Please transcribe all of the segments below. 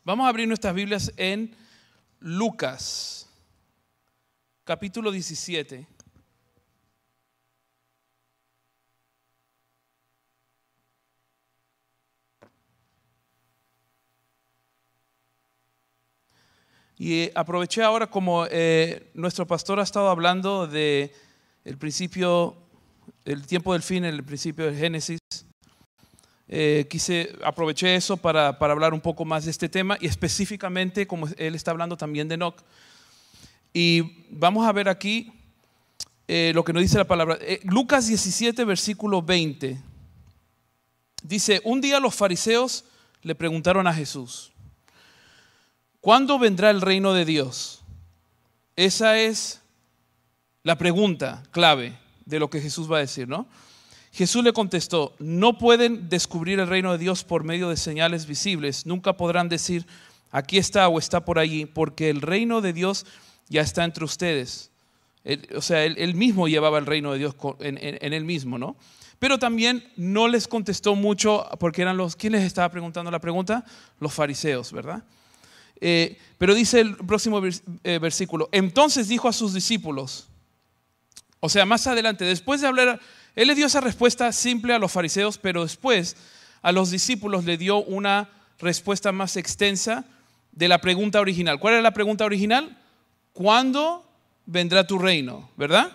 Vamos a abrir nuestras Biblias en Lucas, capítulo 17. Y aproveché ahora, como nuestro pastor ha estado hablando de el principio, el tiempo del fin, el principio del Génesis, aproveché eso para hablar un poco más de este tema, y específicamente como él está hablando también de Enoc. Y vamos a ver aquí lo que nos dice la palabra. Lucas 17, versículo 20. Dice: un día los fariseos le preguntaron a Jesús: ¿cuándo vendrá el reino de Dios? Esa es la pregunta clave de lo que Jesús va a decir, ¿no? Jesús le contestó: no pueden descubrir el reino de Dios por medio de señales visibles. Nunca podrán decir aquí está o está por allí, porque el reino de Dios ya está entre ustedes. Él mismo llevaba el reino de Dios en él mismo, ¿no? Pero también no les contestó mucho, porque eran ¿quién les estaba preguntando la pregunta? Los fariseos, ¿verdad? Pero dice el próximo versículo: entonces dijo a sus discípulos, o sea, más adelante, después de hablar, él le dio esa respuesta simple a los fariseos, pero después a los discípulos le dio una respuesta más extensa de la pregunta original. ¿Cuál era la pregunta original? ¿Cuándo vendrá tu reino? ¿Verdad?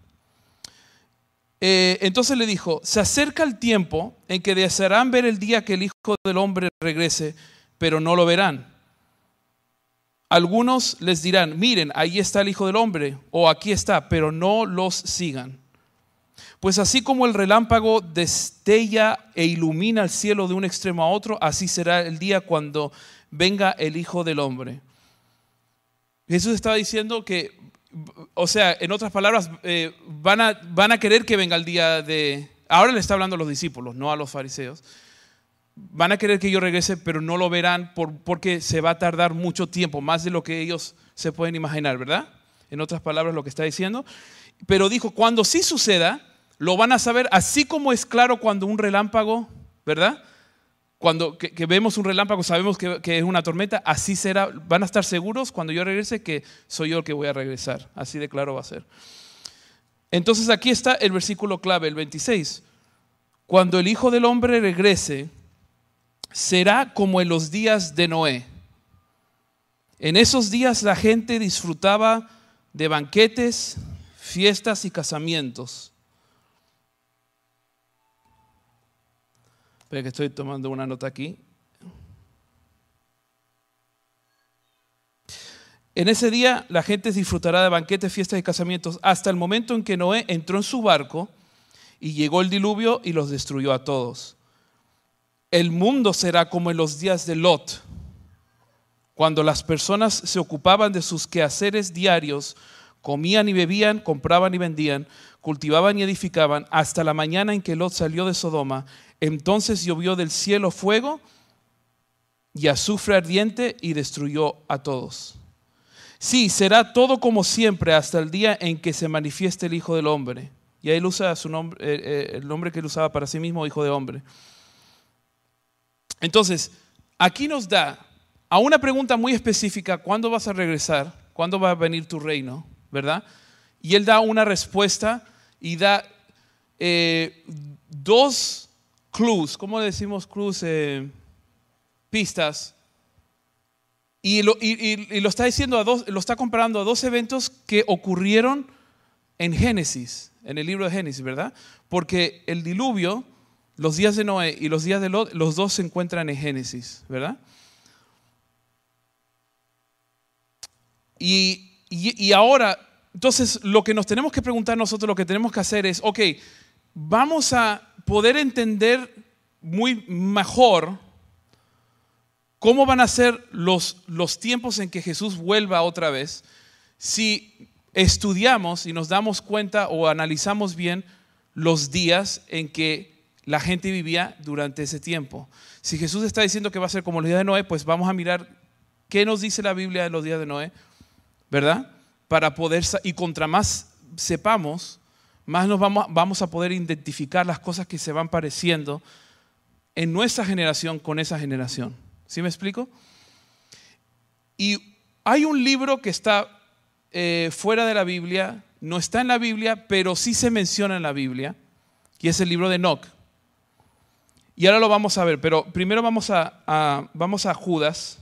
Entonces le dijo: se acerca el tiempo en que desearán ver el día que el Hijo del Hombre regrese, pero no lo verán. Algunos les dirán: miren, ahí está el Hijo del Hombre, o aquí está, pero no los sigan. Pues así como el relámpago destella e ilumina el cielo de un extremo a otro, así será el día cuando venga el Hijo del Hombre. Jesús estaba diciendo que, o sea, en otras palabras, van a querer que venga el día de... Ahora le está hablando a los discípulos, no a los fariseos. Van a querer que yo regrese, pero no lo verán porque se va a tardar mucho tiempo, más de lo que ellos se pueden imaginar, ¿verdad? En otras palabras, lo que está diciendo. Pero dijo: cuando sí suceda, lo van a saber, así como es claro cuando un relámpago, ¿verdad? Cuando que vemos un relámpago, sabemos que es una tormenta, así será. Van a estar seguros cuando yo regrese que soy yo el que voy a regresar. Así de claro va a ser. Entonces aquí está el versículo clave, el 26. Cuando el Hijo del Hombre regrese, será como en los días de Noé. En esos días la gente disfrutaba de banquetes, fiestas y casamientos. Espera que estoy tomando una nota aquí. En ese día la gente disfrutará de banquetes, fiestas y casamientos, hasta el momento en que Noé entró en su barco y llegó el diluvio y los destruyó a todos. El mundo será como en los días de Lot, cuando las personas se ocupaban de sus quehaceres diarios, comían y bebían, compraban y vendían, cultivaban y edificaban, hasta la mañana en que Lot salió de Sodoma. Entonces llovió del cielo fuego y azufre ardiente y destruyó a todos. Sí, será todo como siempre hasta el día en que se manifieste el Hijo del Hombre. Y ahí él usa su nombre, el nombre que él usaba para sí mismo, Hijo de Hombre. Entonces, aquí nos da a una pregunta muy específica: ¿cuándo vas a regresar? ¿Cuándo va a venir tu reino? ¿Verdad? Y él da una respuesta y da dos clues. ¿Cómo le decimos clues? Pistas. Y lo está diciendo lo está comparando a dos eventos que ocurrieron en Génesis, en el libro de Génesis, ¿verdad? Porque el diluvio, los días de Noé y los días de Lot, los dos se encuentran en Génesis, ¿verdad? Y ahora, entonces, lo que nos tenemos que preguntar nosotros, lo que tenemos que hacer es: ok, vamos a poder entender muy mejor cómo van a ser los tiempos en que Jesús vuelva otra vez, si estudiamos y nos damos cuenta o analizamos bien los días en que la gente vivía durante ese tiempo. Si Jesús está diciendo que va a ser como los días de Noé, pues vamos a mirar qué nos dice la Biblia de los días de Noé, ¿verdad? Para poder, y contra más sepamos, más nos vamos a poder identificar las cosas que se van pareciendo en nuestra generación con esa generación. ¿Sí me explico? Y hay un libro que está fuera de la Biblia, no está en la Biblia, pero sí se menciona en la Biblia, y es el libro de Enoc. Y ahora lo vamos a ver, pero primero vamos a Judas,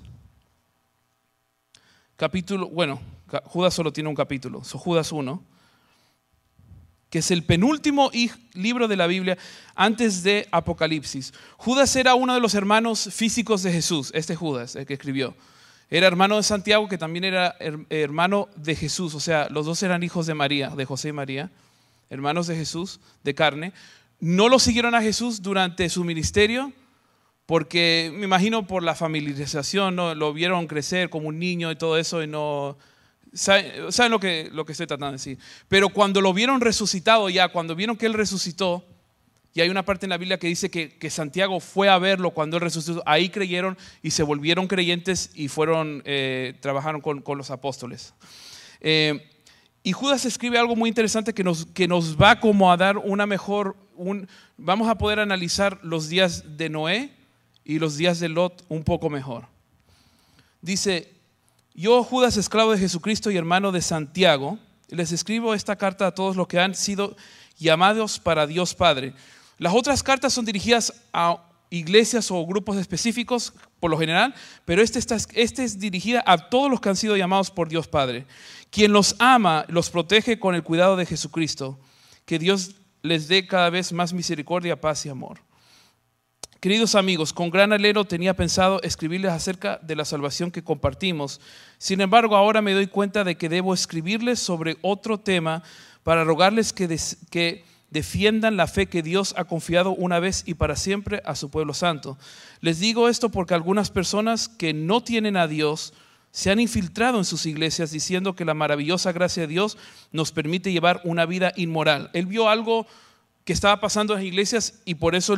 capítulo, bueno, Judas solo tiene un capítulo, Judas 1, que es el penúltimo libro de la Biblia antes de Apocalipsis. Judas era uno de los hermanos físicos de Jesús, este Judas, el que escribió. Era hermano de Santiago, que también era hermano de Jesús, o sea, los dos eran hijos de María, de José y María, hermanos de Jesús, de carne. No lo siguieron a Jesús durante su ministerio, porque me imagino por la familiarización, ¿no? Lo vieron crecer como un niño y todo eso, y no... ¿Saben lo que estoy tratando de decir? Pero cuando lo vieron resucitado ya, cuando vieron que Él resucitó, y hay una parte en la Biblia que dice que Santiago fue a verlo cuando Él resucitó, ahí creyeron y se volvieron creyentes y trabajaron con los apóstoles. Y Judas escribe algo muy interesante que nos va como a dar una mejor, vamos a poder analizar los días de Noé y los días de Lot un poco mejor. Dice: yo, Judas, esclavo de Jesucristo y hermano de Santiago, les escribo esta carta a todos los que han sido llamados para Dios Padre. Las otras cartas son dirigidas a iglesias o grupos específicos por lo general, pero esta es dirigida a todos los que han sido llamados por Dios Padre. Quien los ama, los protege con el cuidado de Jesucristo. Que Dios les dé cada vez más misericordia, paz y amor. Queridos amigos, con gran anhelo tenía pensado escribirles acerca de la salvación que compartimos. Sin embargo, ahora me doy cuenta de que debo escribirles sobre otro tema para rogarles que defiendan la fe que Dios ha confiado una vez y para siempre a su pueblo santo. Les digo esto porque algunas personas que no tienen a Dios se han infiltrado en sus iglesias diciendo que la maravillosa gracia de Dios nos permite llevar una vida inmoral. Él vio algo que estaba pasando en las iglesias y por eso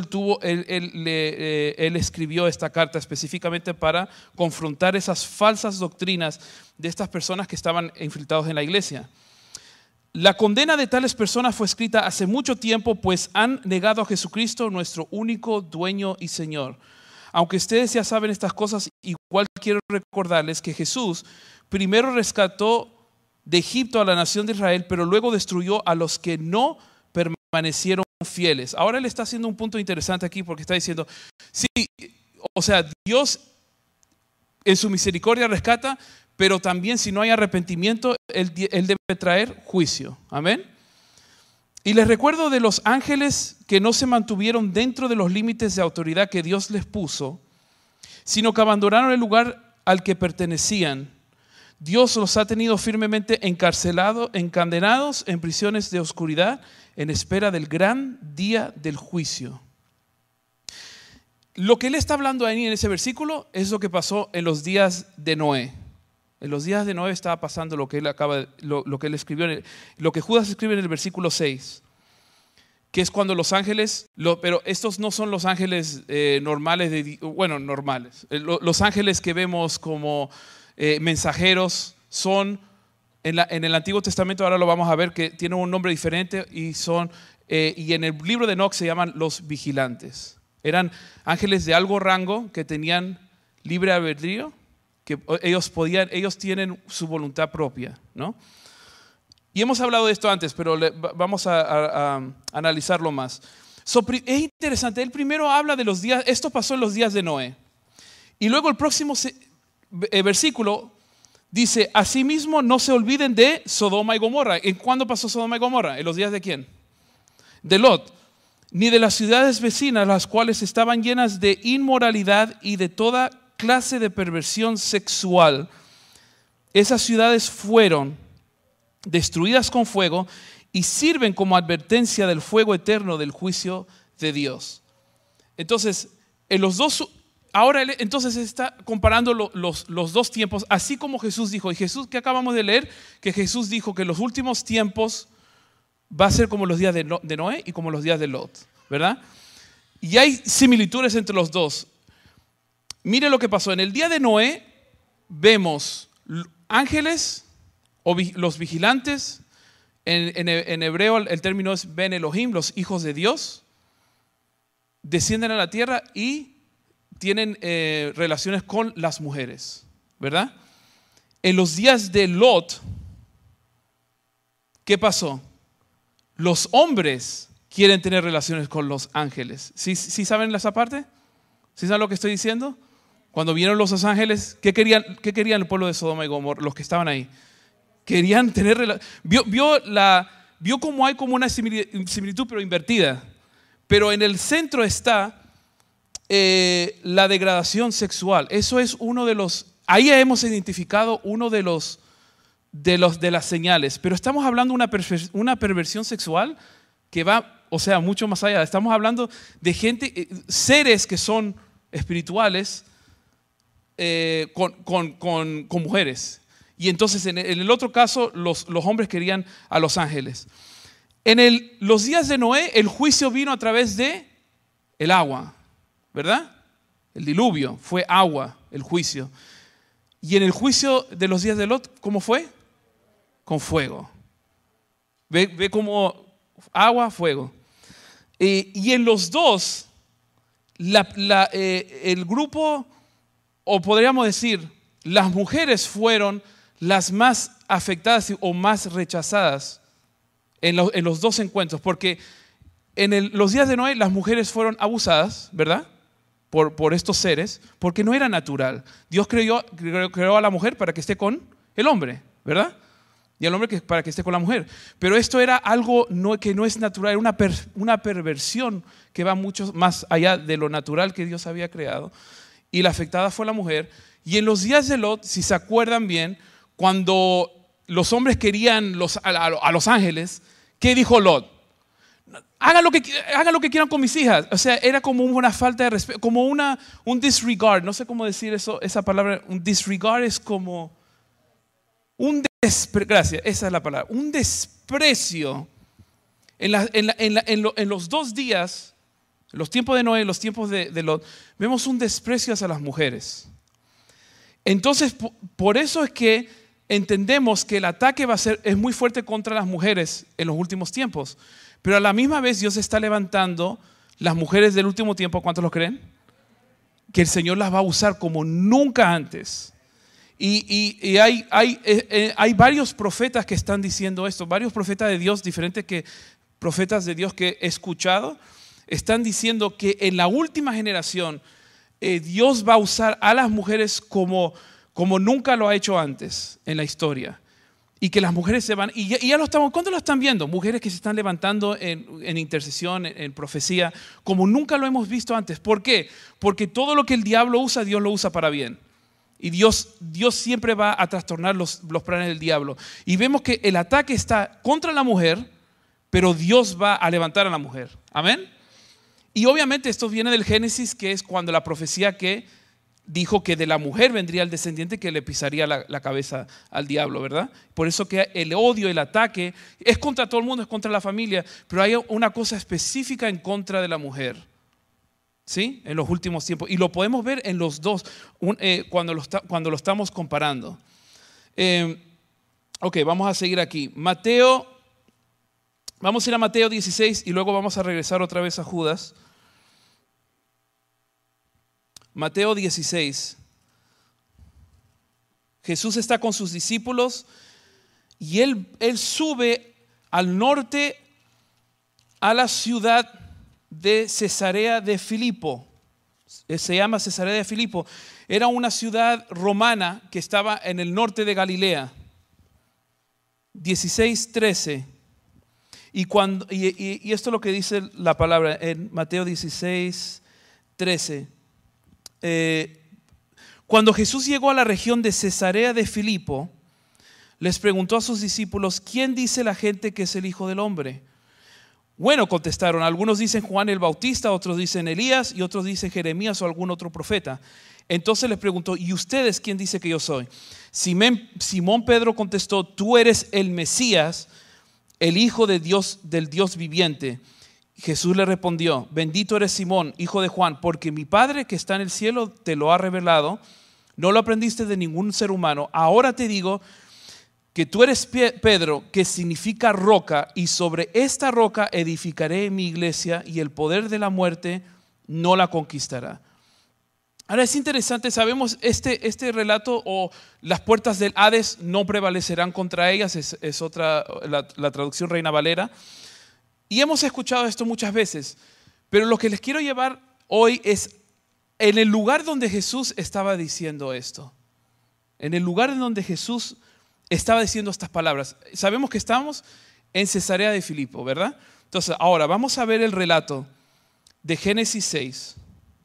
él escribió esta carta específicamente para confrontar esas falsas doctrinas de estas personas que estaban infiltrados en la iglesia. La condena de tales personas fue escrita hace mucho tiempo, pues han negado a Jesucristo, nuestro único dueño y Señor. Aunque ustedes ya saben estas cosas, igual quiero recordarles que Jesús primero rescató de Egipto a la nación de Israel, pero luego destruyó a los que no permanecieron fieles. Ahora él está haciendo un punto interesante aquí porque está diciendo, sí, o sea, Dios en su misericordia rescata, pero también si no hay arrepentimiento, Él debe traer juicio. Amén. Y les recuerdo de los ángeles que no se mantuvieron dentro de los límites de autoridad que Dios les puso, sino que abandonaron el lugar al que pertenecían. Dios los ha tenido firmemente encarcelados, encadenados en prisiones de oscuridad, en espera del gran día del juicio. Lo que él está hablando ahí en ese versículo es lo que pasó en los días de Noé. En los días de Noé estaba pasando lo que él escribió, lo que Judas escribe en el versículo 6, que es cuando los ángeles, pero estos no son los ángeles normales, normales. Los ángeles que vemos como mensajeros son, en el Antiguo Testamento, ahora lo vamos a ver, que tienen un nombre diferente y en el libro de Enoc se llaman los vigilantes. Eran ángeles de algo rango que tenían libre albedrío, que ellos tienen su voluntad propia, ¿no? Y hemos hablado de esto antes, pero vamos a analizarlo más. Es interesante, él primero habla de los días, esto pasó en los días de Noé. Y luego el próximo versículo dice, asimismo no se olviden de Sodoma y Gomorra. ¿En cuándo pasó Sodoma y Gomorra? ¿En los días de quién? De Lot. Ni de las ciudades vecinas, las cuales estaban llenas de inmoralidad y de toda clase de perversión sexual. Esas ciudades fueron destruidas con fuego y sirven como advertencia del fuego eterno del juicio de Dios. Entonces, ahora él entonces está comparando los dos tiempos, así como Jesús dijo, y Jesús que acabamos de leer, que Jesús dijo que los últimos tiempos va a ser como los días de Noé y como los días de Lot, ¿verdad? Y hay similitudes entre los dos. Mire lo que pasó. En el día de Noé vemos ángeles o los vigilantes. En hebreo el término es Ben Elohim, los hijos de Dios. Descienden a la tierra y tienen relaciones con las mujeres, ¿verdad? en los días de Lot, ¿qué pasó? Los hombres quieren tener relaciones con los ángeles. ¿Sí saben esa parte? ¿Sí saben lo que estoy diciendo? Cuando vieron los ángeles, ¿qué querían el pueblo de Sodoma y Gomorra, los que estaban ahí? Querían tener relaciones. Vio cómo hay como una similitud, pero invertida. Pero en el centro está la degradación sexual. Eso es uno de los. Ahí hemos identificado uno de las señales. Pero estamos hablando de una perversión sexual que va, o sea, mucho más allá. Estamos hablando de gente, seres que son espirituales con mujeres. Y entonces en el otro caso los hombres querían a los ángeles. En los días de Noé el juicio vino a través de el agua, ¿verdad? El diluvio fue agua, el juicio. Y en el juicio de los días de Lot, ¿cómo fue? Con fuego. Ve como agua, fuego. Y en los dos, el grupo, o podríamos decir, las mujeres fueron las más afectadas o más rechazadas en los dos encuentros, porque en los días de Noé las mujeres fueron abusadas, ¿verdad? Por estos seres, porque no era natural. Dios creó a la mujer para que esté con el hombre, ¿verdad? Y al hombre para que esté con la mujer. Pero esto era algo que no es natural, era una perversión que va mucho más allá de lo natural que Dios había creado. Y la afectada fue la mujer. Y en los días de Lot, si se acuerdan bien, cuando los hombres querían a los ángeles, ¿qué dijo Lot? Hagan lo que quieran con mis hijas. O sea, era como una falta de respeto, como un disregard. No sé cómo decir eso, esa palabra. Un disregard es como gracias, esa es la palabra. Un desprecio. En los 2 días, en los tiempos de Noé, en los tiempos de Lot, vemos un desprecio hacia las mujeres. Entonces, por eso es que entendemos que el ataque es muy fuerte contra las mujeres en los últimos tiempos. Pero a la misma vez Dios está levantando las mujeres del último tiempo. ¿Cuántos lo creen? Que el Señor las va a usar como nunca antes. Y hay varios profetas que están diciendo esto. Varios profetas de Dios, diferentes profetas de Dios que he escuchado, están diciendo que en la última generación Dios va a usar a las mujeres como nunca lo ha hecho antes en la historia. Y que las mujeres se van, y ya lo estamos, ¿cuántos lo están viendo? Mujeres que se están levantando en intercesión, en profecía, como nunca lo hemos visto antes. ¿Por qué? Porque todo lo que el diablo usa, Dios lo usa para bien. Y Dios siempre va a trastornar los planes del diablo. Y vemos que el ataque está contra la mujer, pero Dios va a levantar a la mujer. ¿Amén? Y obviamente esto viene del Génesis, que es cuando la profecía que dijo que de la mujer vendría el descendiente que le pisaría la cabeza al diablo, ¿verdad? Por eso que el odio, el ataque es contra todo el mundo, es contra la familia, pero hay una cosa específica en contra de la mujer, ¿sí? En los últimos tiempos. Y lo podemos ver en los dos cuando lo estamos comparando. Ok, vamos a seguir aquí. Vamos a ir a Mateo 16 y luego vamos a regresar otra vez a Judas. Mateo 16. Jesús está con sus discípulos y él sube al norte a la ciudad de Cesarea de Filipo. Se llama Cesarea de Filipo. Era una ciudad romana que estaba en el norte de Galilea. 16:13. Y esto es lo que dice la palabra en Mateo 16:13. Cuando Jesús llegó a la región de Cesarea de Filipo, les preguntó a sus discípulos: ¿quién dice la gente que es el Hijo del Hombre? Bueno, contestaron, algunos dicen Juan el Bautista, otros dicen Elías y otros dicen Jeremías o algún otro profeta. Entonces les preguntó: ¿y ustedes quién dice que yo soy? Simón Pedro contestó: tú eres el Mesías, el Hijo de Dios, del Dios viviente. Jesús le respondió: bendito eres Simón, hijo de Juan, porque mi Padre que está en el cielo te lo ha revelado. No lo aprendiste de ningún ser humano. Ahora te digo que tú eres Pedro, que significa roca, y sobre esta roca edificaré mi iglesia, y el poder de la muerte no la conquistará. Ahora es interesante, sabemos este relato o las puertas del Hades no prevalecerán contra ellas, es otra, la traducción Reina Valera. Y hemos escuchado esto muchas veces, pero lo que les quiero llevar hoy es en el lugar donde Jesús estaba diciendo esto. En el lugar en donde Jesús estaba diciendo estas palabras. Sabemos que estamos en Cesarea de Filipo, ¿verdad? Entonces, ahora vamos a ver el relato de Génesis 6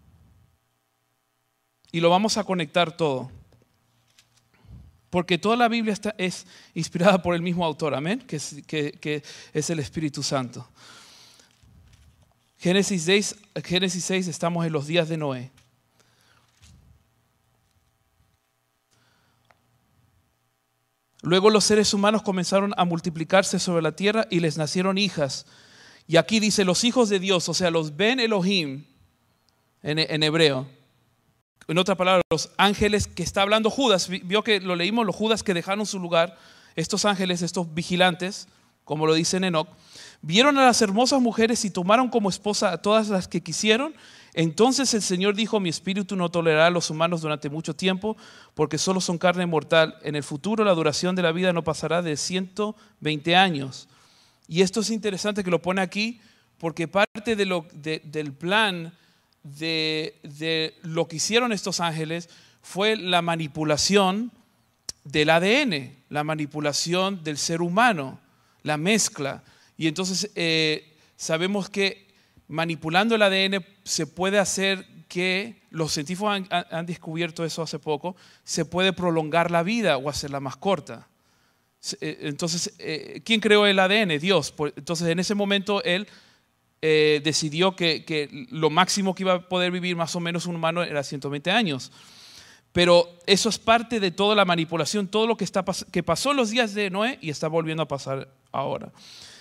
y lo vamos a conectar todo. Porque toda la Biblia es inspirada por el mismo autor, amén, que es el Espíritu Santo. Génesis 6, estamos en los días de Noé. Luego los seres humanos comenzaron a multiplicarse sobre la tierra y les nacieron hijas. Y aquí dice los hijos de Dios, o sea, los Ben Elohim en hebreo. En otra palabra, los ángeles que está hablando Judas. Vio que lo leímos, los Judas que dejaron su lugar. Estos ángeles, estos vigilantes, como lo dice en Enoc, vieron a las hermosas mujeres y tomaron como esposa a todas las que quisieron. Entonces el Señor dijo: mi espíritu no tolerará a los humanos durante mucho tiempo, porque solo son carne mortal. En el futuro la duración de la vida no pasará de 120 años. Y esto es interesante que lo pone aquí, porque parte del plan de lo que hicieron estos ángeles fue la manipulación del ADN, la manipulación del ser humano, la mezcla. Y entonces sabemos que manipulando el ADN se puede hacer que, los científicos han descubierto eso hace poco, se puede prolongar la vida o hacerla más corta. Entonces, ¿quién creó el ADN? Dios. Entonces, en ese momento Él decidió que lo máximo que iba a poder vivir más o menos un humano era 120 años. Pero eso es parte de toda la manipulación, todo lo que pasó en los días de Noé y está volviendo a pasar ahora.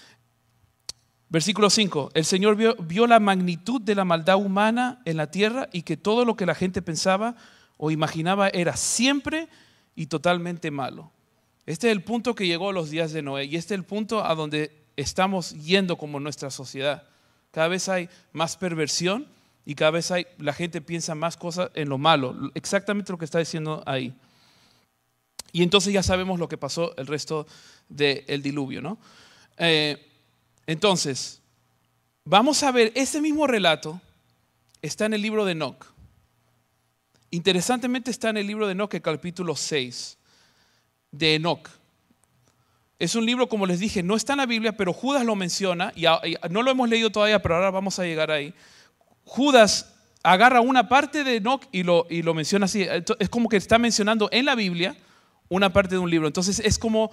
Versículo 5, el Señor vio la magnitud de la maldad humana en la tierra y que todo lo que la gente pensaba o imaginaba era siempre y totalmente malo. Este es el punto que llegó a los días de Noé y este es el punto a donde estamos yendo como nuestra sociedad. Cada vez hay más perversión y cada vez la gente piensa más cosas en lo malo, exactamente lo que está diciendo ahí. Y entonces ya sabemos lo que pasó el resto del diluvio, ¿no? Entonces, vamos a ver, ese mismo relato está en el libro de Enoc. Interesantemente está en el libro de Enoc, el capítulo 6 de Enoc. Es un libro, como les dije, no está en la Biblia, pero Judas lo menciona, y no lo hemos leído todavía, pero ahora vamos a llegar ahí. Judas agarra una parte de Enoc y lo menciona así. Es como que está mencionando en la Biblia una parte de un libro. Entonces es como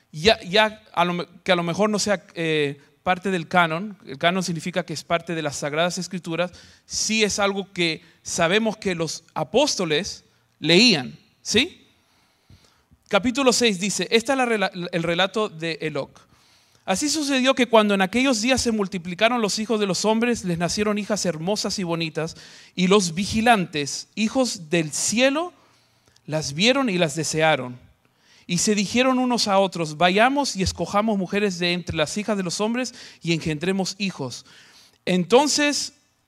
que a lo mejor no sea parte del canon. El canon significa que es parte de las Sagradas Escrituras. Sí es algo que sabemos que los apóstoles leían, ¿sí? Capítulo 6 dice, este es el relato de Enoc. Así sucedió que cuando en aquellos días se multiplicaron los hijos de los hombres, les nacieron hijas hermosas y bonitas, y los vigilantes, hijos del cielo, las vieron y las desearon. Y se dijeron unos a otros, vayamos y escojamos mujeres de entre las hijas de los hombres y engendremos hijos. Entonces,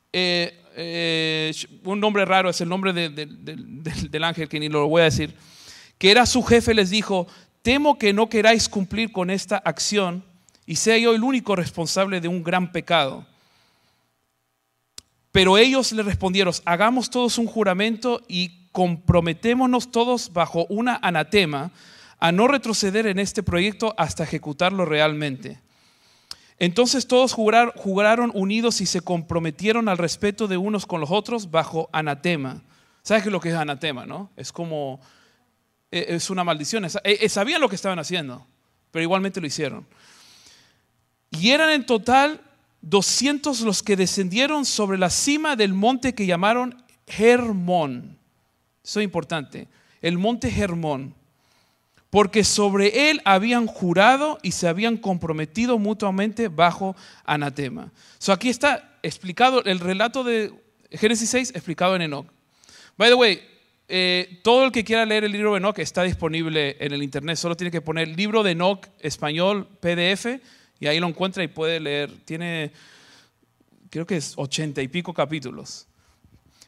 un nombre raro, es el nombre del ángel, que ni lo voy a decir, que era su jefe, les dijo, temo que no queráis cumplir con esta acción y sea yo el único responsable de un gran pecado. Pero ellos le respondieron, hagamos todos un juramento y comprometémonos todos bajo una anatema a no retroceder en este proyecto hasta ejecutarlo realmente. Entonces todos juraron unidos y se comprometieron al respeto de unos con los otros bajo anatema. ¿Sabes qué es lo que es anatema, no? Es como, es una maldición. Sabían lo que estaban haciendo, pero igualmente lo hicieron. Y eran en total 200 los que descendieron sobre la cima del monte que llamaron Hermón. Eso es importante, el monte Hermón. Porque sobre él habían jurado y se habían comprometido mutuamente bajo anatema. Aquí está explicado el relato de Génesis 6, explicado en Enoc. By the way, todo el que quiera leer el libro de Enoc está disponible en el internet. Solo tiene que poner libro de Enoc español PDF y ahí lo encuentra y puede leer. Tiene, creo que es 80 y pico capítulos.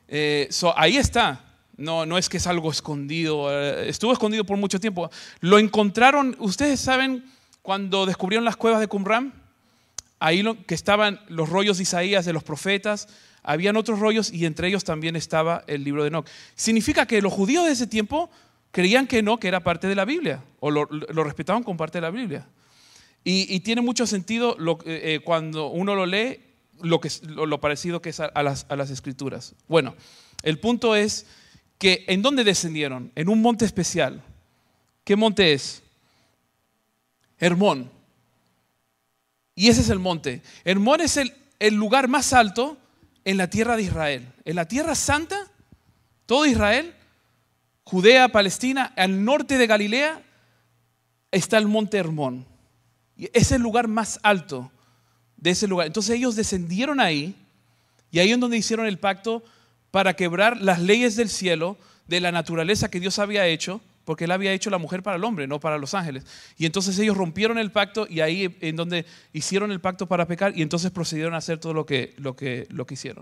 Ahí está. No es que es algo escondido. Estuvo escondido por mucho tiempo. Lo encontraron, ustedes saben, cuando descubrieron las cuevas de Qumran, ahí que estaban los rollos de Isaías, de los profetas, habían otros rollos y entre ellos también estaba el libro de Enoc. Significa que los judíos de ese tiempo creían que Enoc era parte de la Biblia, o lo respetaban como parte de la Biblia. Y tiene mucho sentido cuando uno lo lee, lo parecido que es a las escrituras. Bueno, el punto es que ¿en dónde descendieron? En un monte especial. ¿Qué monte es? Hermón. Y ese es el monte. Hermón es el lugar más alto en la tierra de Israel. En la tierra santa, todo Israel, Judea, Palestina, al norte de Galilea, está el monte Hermón. Y es el lugar más alto de ese lugar. Entonces ellos descendieron ahí, y ahí es donde hicieron el pacto para quebrar las leyes del cielo, de la naturaleza que Dios había hecho, porque Él había hecho la mujer para el hombre, no para los ángeles. Y entonces ellos rompieron el pacto, y ahí en donde hicieron el pacto para pecar, y entonces procedieron a hacer todo lo que hicieron.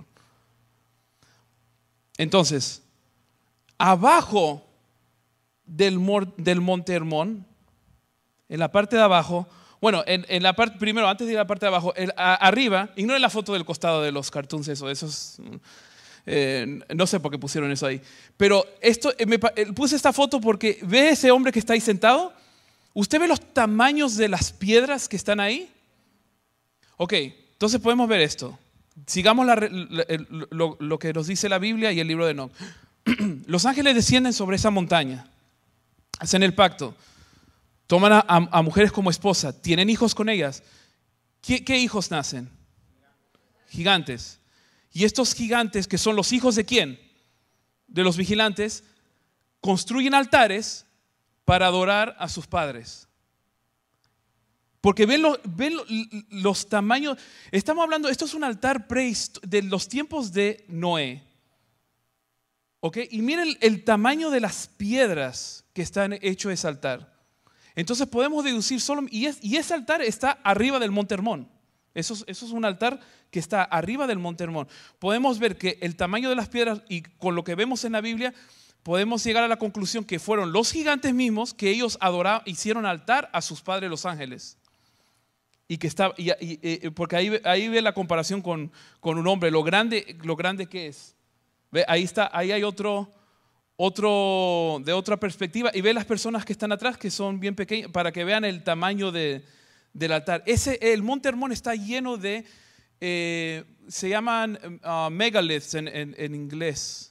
Entonces, abajo del monte Hermón, en la parte de abajo, bueno, en la parte, primero, antes de ir a la parte de abajo, arriba, ignoren la foto del costado de los cartoons, eso es, no sé por qué pusieron eso ahí. Pero puse esta foto porque ve ese hombre que está ahí sentado. ¿Usted ve los tamaños de las piedras que están ahí? Ok, entonces podemos ver esto. Sigamos lo que nos dice la Biblia y el libro de Enoc. Los ángeles descienden sobre esa montaña, hacen el pacto, toman a mujeres como esposa, tienen hijos con ellas. ¿Qué hijos nacen? Gigantes. Y estos gigantes, que son los hijos ¿de quién? De los vigilantes, construyen altares para adorar a sus padres. Porque ven los tamaños. Estamos hablando, esto es un altar de los tiempos de Noé. ¿Ok? Y miren el tamaño de las piedras que están hechos ese altar. Entonces podemos deducir y ese altar está arriba del monte Hermón. Eso es un altar que está arriba del monte Hermón. Podemos ver que el tamaño de las piedras, y con lo que vemos en la Biblia, podemos llegar a la conclusión que fueron los gigantes mismos que ellos hicieron altar a sus padres los ángeles. Y que porque ahí ve la comparación con un hombre, lo grande que es. ¿Ve? Ahí hay otro de otra perspectiva, y ve las personas que están atrás, que son bien pequeñas, para que vean el tamaño del altar. El monte Hermón está lleno de, se llaman megaliths en inglés,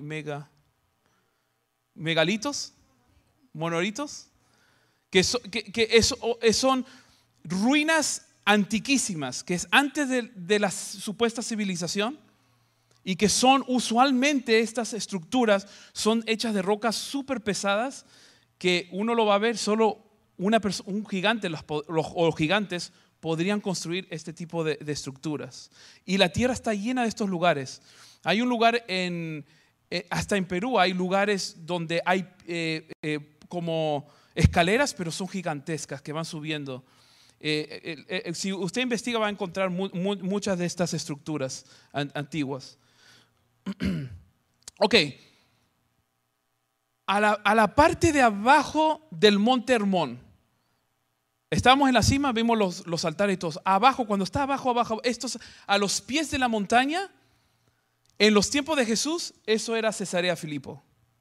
megalitos, monolitos, que son ruinas antiquísimas, que es antes de la supuesta civilización, y que son usualmente, estas estructuras son hechas de rocas súper pesadas, que uno lo va a ver, solo un gigante o los gigantes podrían construir este tipo de estructuras. Y la tierra está llena de estos lugares. Hay un lugar hasta en Perú hay lugares donde hay como escaleras, pero son gigantescas, que van subiendo. Si usted investiga, va a encontrar muchas de estas estructuras antiguas. Ok, a la parte de abajo del monte Hermón, estábamos en la cima, vimos los altares y todos. Abajo, cuando está abajo, estos a los pies de la montaña, en los tiempos de Jesús, eso era Cesarea Filipo.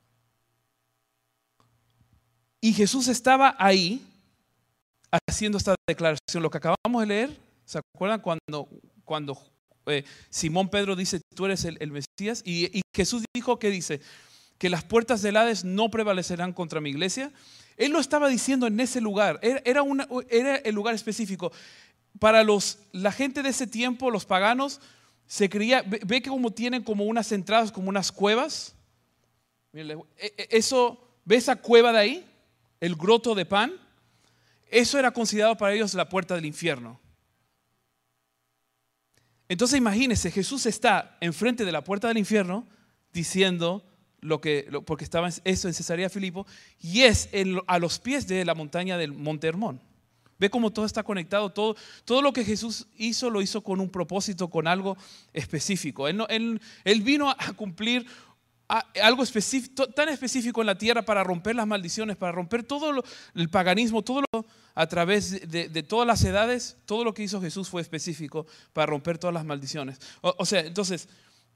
Y Jesús estaba ahí haciendo esta declaración, lo que acabamos de leer. ¿Se acuerdan cuando Simón Pedro dice, tú eres el Mesías? Y Jesús dijo, ¿qué dice? Que las puertas del Hades no prevalecerán contra mi iglesia. Él lo estaba diciendo en ese lugar. Era el lugar específico. Para la gente de ese tiempo, los paganos, se creía, ve que como tienen como unas entradas, como unas cuevas. Ve esa cueva de ahí, el groto de Pan. Eso era considerado para ellos la puerta del infierno. Entonces imagínense, Jesús está enfrente de la puerta del infierno diciendo porque estaba eso en Cesarea Filipo, y es a los pies de la montaña del monte Hermón. Ve cómo todo está conectado, todo lo que Jesús hizo lo hizo con un propósito, con algo específico. Él vino a cumplir algo específico, tan específico en la tierra para romper las maldiciones, para romper todo el paganismo, todo a través de todas las edades. Todo lo que hizo Jesús fue específico para romper todas las maldiciones. O sea, entonces,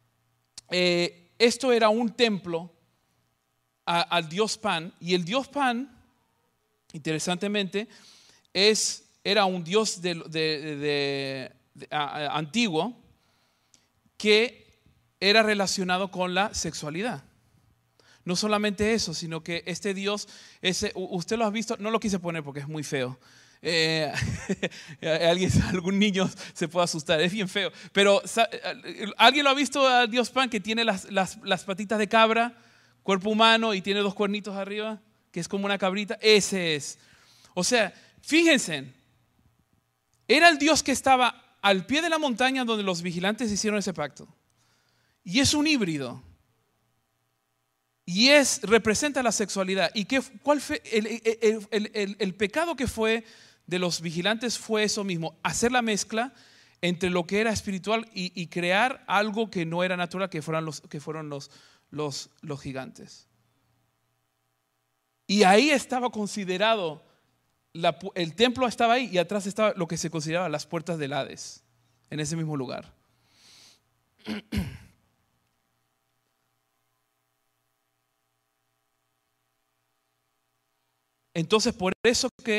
esto era un templo al Dios Pan, y el Dios Pan, interesantemente, era un Dios antiguo que era relacionado con la sexualidad. No solamente eso, sino que este Dios, usted lo ha visto, no lo quise poner porque es muy feo. Algún niño se puede asustar, es bien feo. Pero ¿alguien lo ha visto al Dios Pan que tiene las patitas de cabra, cuerpo humano y tiene 2 cuernitos arriba? Que es como una cabrita. Ese es. O sea, fíjense, era el Dios que estaba al pie de la montaña donde los vigilantes hicieron ese pacto. Y es un híbrido. Y representa la sexualidad. ¿Y cuál fue el pecado que fue de los vigilantes? Fue eso mismo, hacer la mezcla entre lo que era espiritual y crear algo que no era natural, que fueron los gigantes. Y ahí estaba considerado, el templo estaba ahí y atrás estaba lo que se consideraba las puertas del Hades, en ese mismo lugar. Entonces, por eso que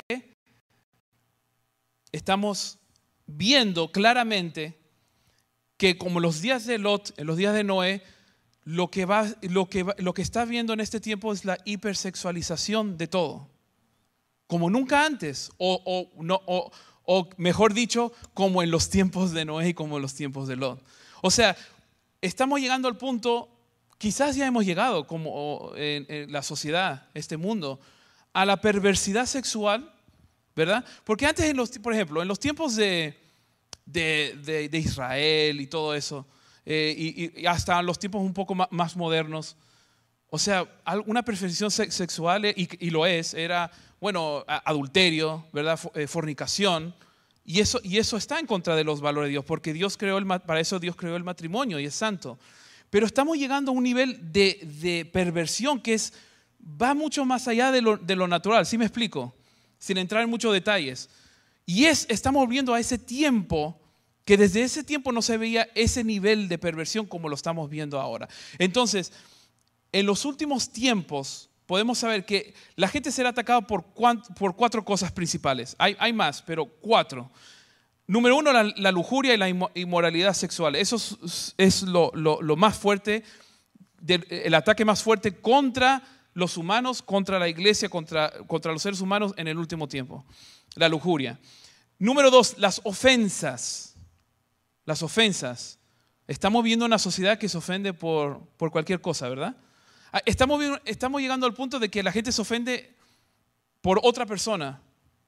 estamos viendo claramente que como en los días de Lot, en los días de Noé, lo que está viendo en este tiempo es la hipersexualización de todo, como nunca antes, o mejor dicho, como en los tiempos de Noé y como en los tiempos de Lot. O sea, estamos llegando al punto, quizás ya hemos llegado como en la sociedad, este mundo, a la perversidad sexual, ¿verdad? Porque antes, por ejemplo, en los tiempos de Israel y todo eso, y hasta los tiempos un poco más modernos, o sea, una perfección sexual, y lo era, bueno, adulterio, ¿verdad? Fornicación, y eso está en contra de los valores de Dios, porque para eso Dios creó el matrimonio y es santo. Pero estamos llegando a un nivel de perversión que va mucho más allá de lo natural, ¿sí me explico? Sin entrar en muchos detalles. Y estamos volviendo a ese tiempo que desde ese tiempo no se veía ese nivel de perversión como lo estamos viendo ahora. Entonces, en los últimos tiempos podemos saber que la gente será atacada por 4 cosas principales. Hay más, pero 4. Número 1, la lujuria y la inmoralidad sexual. Eso es lo más fuerte, el ataque más fuerte contra los humanos, contra la iglesia, contra los seres humanos en el último tiempo. La lujuria. Número 2, las ofensas. Las ofensas. Estamos viendo una sociedad que se ofende por cualquier cosa, ¿verdad? Estamos llegando al punto de que la gente se ofende por otra persona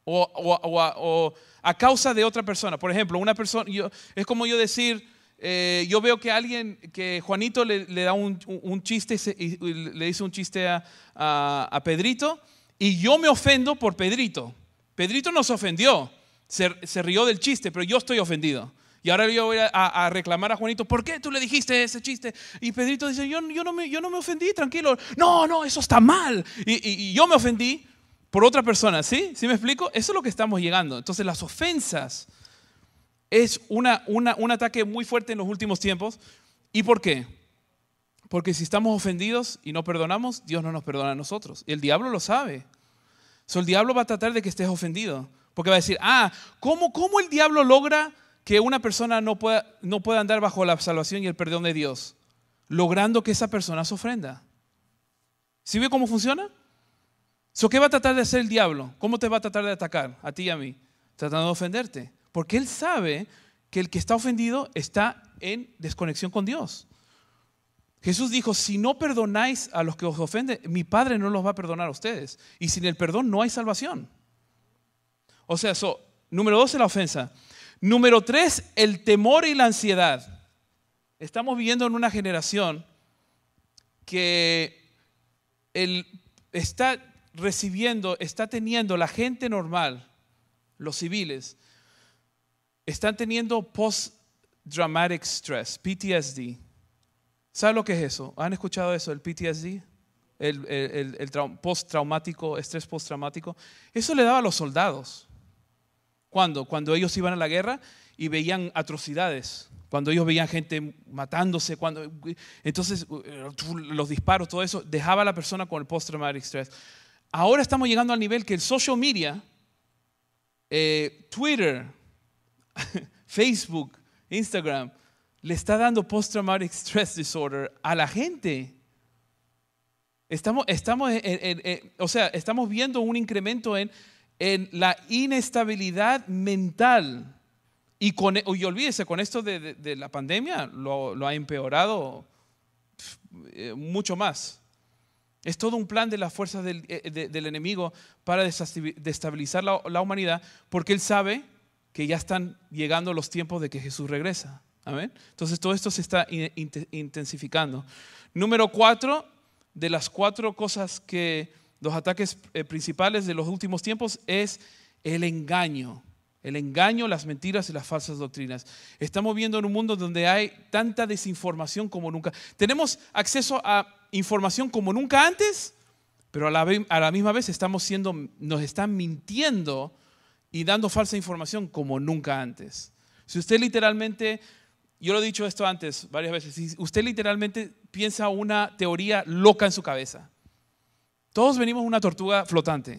o a causa de otra persona. Por ejemplo, una persona, es como yo decir, yo veo que Juanito le da un chiste y le dice un chiste a Pedrito, y yo me ofendo por Pedrito. Pedrito no se ofendió, se rió del chiste, pero yo estoy ofendido. Y ahora yo voy a reclamar a Juanito, ¿por qué tú le dijiste ese chiste? Y Pedrito dice, yo no me ofendí, tranquilo. No, eso está mal. Y yo me ofendí por otra persona, ¿sí? ¿Sí me explico? Eso es lo que estamos llegando. Entonces las ofensas es un ataque muy fuerte en los últimos tiempos. ¿Y por qué? Porque si estamos ofendidos y no perdonamos, Dios no nos perdona a nosotros. Y el diablo lo sabe. El diablo va a tratar de que estés ofendido. Porque va a decir, ¿cómo el diablo logra que una persona no pueda andar bajo la salvación y el perdón de Dios? Logrando que esa persona se ofenda. ¿Sí ve cómo funciona? ¿Qué va a tratar de hacer el diablo? ¿Cómo te va a tratar de atacar a ti y a mí? Tratando de ofenderte. Porque él sabe que el que está ofendido está en desconexión con Dios. Jesús dijo, si no perdonáis a los que os ofenden, mi Padre no los va a perdonar a ustedes. Y sin el perdón no hay salvación. O sea, número 2 es la ofensa. Número 3, el temor y la ansiedad. Estamos viviendo en una generación que está teniendo la gente normal, los civiles, están teniendo post-traumatic stress, PTSD. ¿Saben lo que es eso? ¿Han escuchado eso, el PTSD? El post-traumático, estrés post-traumático. Eso le daba a los soldados. ¿Cuándo? Cuando ellos iban a la guerra y veían atrocidades. Cuando ellos veían gente matándose. Entonces, los disparos, todo eso, dejaba a la persona con el post-traumatic stress. Ahora estamos llegando al nivel que el social media, Twitter, Facebook, Instagram, le está dando post-traumatic stress disorder a la gente. Estamos viendo un incremento en la inestabilidad mental. Y olvídese, con esto de la pandemia lo ha empeorado mucho más. Es todo un plan de las fuerzas del enemigo para destabilizar la humanidad, porque él sabe que ya están llegando los tiempos de que Jesús regresa. Amén. Entonces todo esto se está intensificando. Número 4, de las 4 cosas que los ataques principales de los últimos tiempos es el engaño. El engaño, las mentiras y las falsas doctrinas. Estamos viendo en un mundo donde hay tanta desinformación como nunca. Tenemos acceso a información como nunca antes, pero a la misma vez nos están mintiendo y dando falsa información como nunca antes. Si usted literalmente, yo lo he dicho esto antes varias veces, si usted literalmente piensa una teoría loca en su cabeza, todos venimos de una tortuga flotante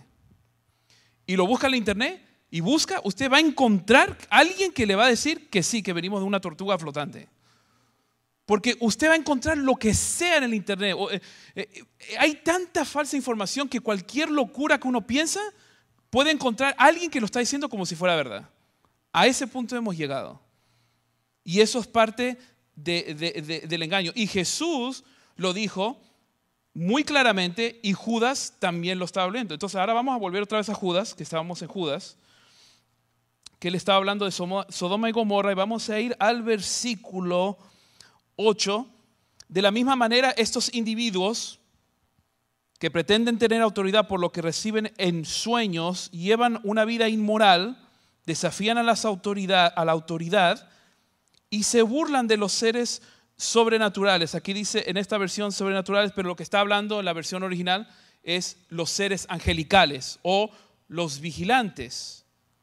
y lo busca en la internet y usted va a encontrar a alguien que le va a decir que sí, que venimos de una tortuga flotante. Porque usted va a encontrar lo que sea en el internet. Hay tanta falsa información que cualquier locura que uno piensa puede encontrar a alguien que lo está diciendo como si fuera verdad. A ese punto hemos llegado. Y eso es parte del engaño. Y Jesús lo dijo muy claramente y Judas también lo estaba hablando. Entonces ahora vamos a volver otra vez a Judas, que estábamos en Judas, que él estaba hablando de Sodoma y Gomorra, y vamos a ir al versículo 8. De la misma manera, estos individuos que pretenden tener autoridad por lo que reciben en sueños, llevan una vida inmoral, desafían a la autoridad y se burlan de los seres sobrenaturales. Aquí dice en esta versión sobrenaturales, pero lo que está hablando en la versión original es los seres angelicales o los vigilantes.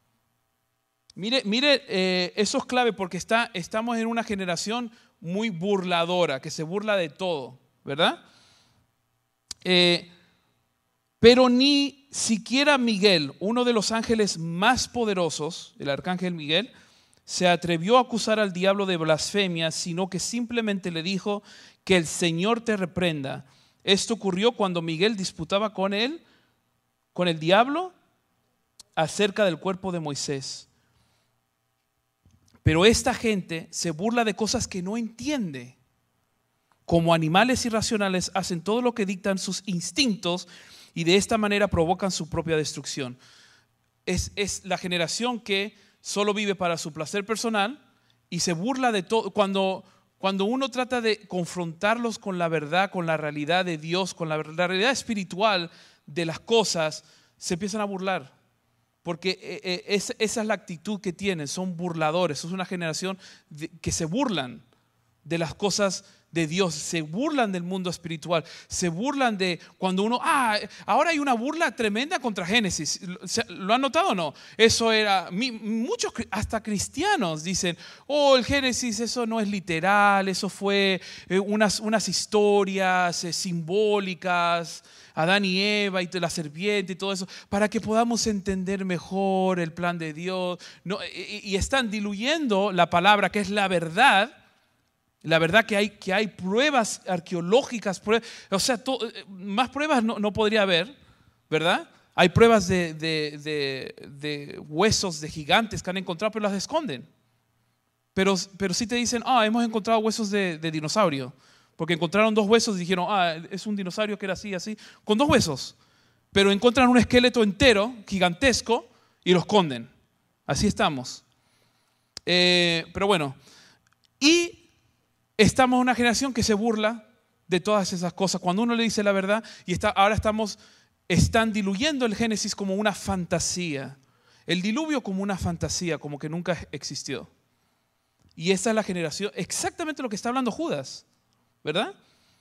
Mire, eso es clave porque estamos en una generación muy burladora, que se burla de todo, ¿verdad? Pero ni siquiera Miguel, uno de los ángeles más poderosos, el arcángel Miguel, se atrevió a acusar al diablo de blasfemia, sino que simplemente le dijo que el Señor te reprenda. Esto ocurrió cuando Miguel disputaba con el diablo acerca del cuerpo de Moisés. Pero esta gente se burla de cosas que no entiende. Como animales irracionales hacen todo lo que dictan sus instintos y de esta manera provocan su propia destrucción. Es la generación que solo vive para su placer personal y se burla de todo. Cuando uno trata de confrontarlos con la verdad, con la realidad de Dios, con la realidad espiritual de las cosas, se empiezan a burlar. Porque esa es la actitud que tienen, son burladores. Es una generación que se burlan de las cosas de Dios, se burlan del mundo espiritual, se burlan de cuando uno, ahora hay una burla tremenda contra Génesis. ¿Lo han notado o no? Eso era, muchos hasta cristianos dicen, el Génesis eso no es literal, eso fue unas historias simbólicas, Adán y Eva y la serpiente y todo eso, para que podamos entender mejor el plan de Dios. Y están diluyendo la palabra que es la verdad. La verdad que hay pruebas arqueológicas, o sea, más pruebas no podría haber, ¿verdad? Hay pruebas de huesos de gigantes que han encontrado, pero las esconden. Pero sí te dicen, hemos encontrado huesos de dinosaurio, porque encontraron 2 huesos y dijeron, es un dinosaurio que era así, con 2 huesos. Pero encuentran un esqueleto entero, gigantesco, y lo esconden. Así estamos. Pero bueno, y estamos en una generación que se burla de todas esas cosas. Cuando uno le dice la verdad, y ahora están diluyendo el Génesis como una fantasía. El diluvio como una fantasía, como que nunca existió. Y esta es la generación, exactamente lo que está hablando Judas, ¿verdad?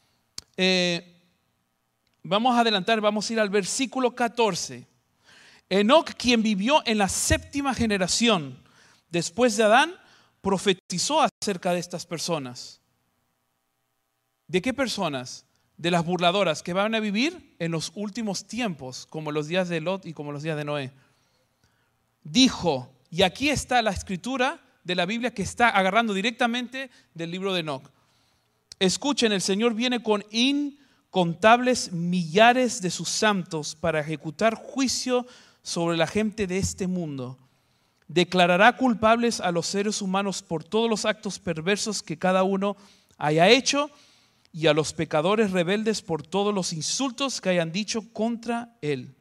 Vamos a adelantar, vamos a ir al versículo 14. Enoc, quien vivió en la 7ª generación después de Adán, profetizó acerca de estas personas. ¿De qué personas? De las burladoras que van a vivir en los últimos tiempos, como los días de Lot y como los días de Noé. Dijo, y aquí está la escritura de la Biblia que está agarrando directamente del libro de Enoc. Escuchen, el Señor viene con incontables millares de sus santos para ejecutar juicio sobre la gente de este mundo. Declarará culpables a los seres humanos por todos los actos perversos que cada uno haya hecho y a los pecadores rebeldes por todos los insultos que hayan dicho contra él.